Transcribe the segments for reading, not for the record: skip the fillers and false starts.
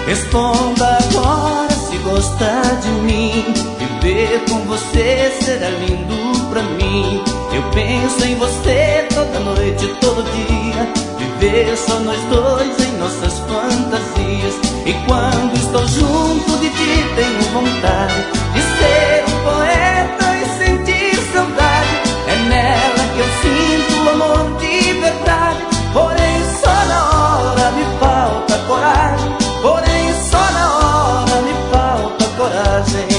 Responda agora se gosta de mim. Viver com você será lindo pra mim. Eu penso em você toda noite, todo dia. Viver só nós dois em nossas fantasias. E quando estou junto de ti tenho vontade de ser um poeta e sentir saudade. É nela que eu sinto o amor de verdade. Porém só na hora me falta coragem. Porém só na hora me falta coragem.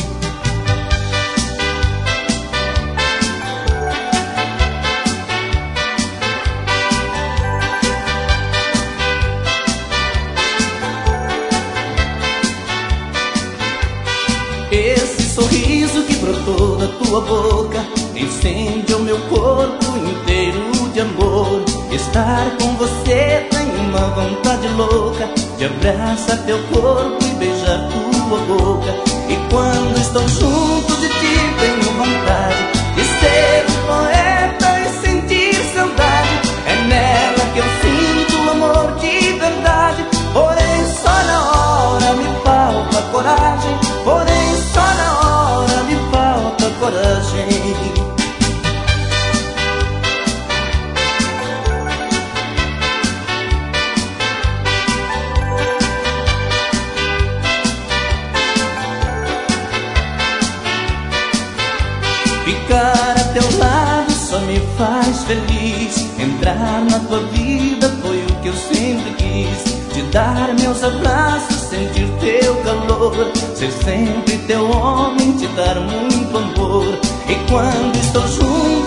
Esse sorriso que brotou da tua boca incendia o meu corpo inteiro de amor. Estar com você tenho uma vontade louca de abraçar teu corpo e beijar tua boca. E quando estou junto de ti tenho vontade de ser um poeta e sentir saudade. É nela que eu sinto o amor de verdade. Porém só na hora me falta coragem. Porém só na hora me falta coragem. Ficar a teu lado só me faz feliz. Entrar na tua vida foi o que eu sempre quis. Te dar meus abraços, sentir teu calor, ser sempre teu homem, te dar muito amor. E quando estou junto